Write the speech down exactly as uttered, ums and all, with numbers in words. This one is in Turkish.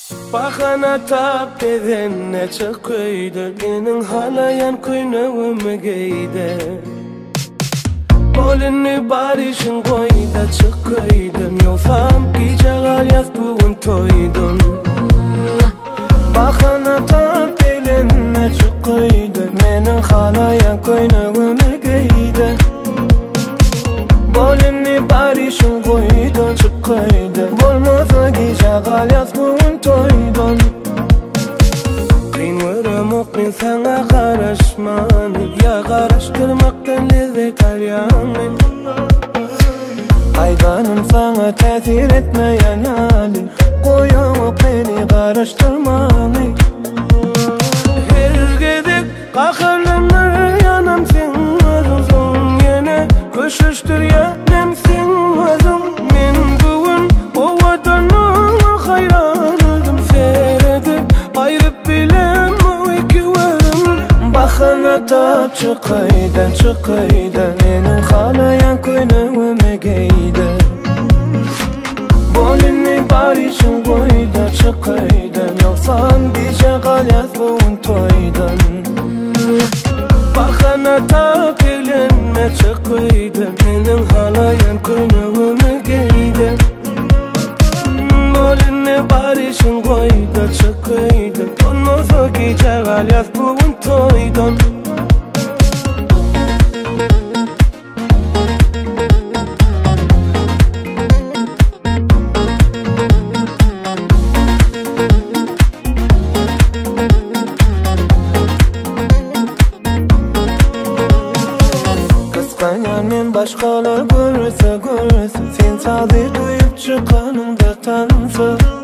Bahana tap dedenne çıkıydı, benim halayan koynağımı giydi. Bolini barışın koyda çıkıydım, yolsam gece galyaz bugün toydum. Bahana tap dedenne çıkıydı, benim halayan koynağımı giydi. Bolini barışın koyda çıkıydı, bolmasa gece galyaz bugün toydum. Kıyınlarım okuyun sana karışmanı, ya karıştırmaktan lezzet alyanı. Aydanım sana tesir etmeyen hali, koyup beni karıştırmanı. Her gidip kakırlanır yanım sen azın, yine koşuştur yanım sen azın. Men bugün o vatanı hayranıdım, seyredip ayrıp bilem o iki varım. Bahana tap çıkıydan çıkıydan, benim halayan koynağımı giydi. Bolini barışın koyda çıkıydan, yoksan gece galyaz bugün toydan. Bahana tap elenme çıkıydan, benim halayan koynağımı giydi. Bolini barışın koyda çıkıydan, olmasa gece galyaz bugün toydan. Men başkalar görürse görürse, sen sadır duyup çıkanımda tanısa.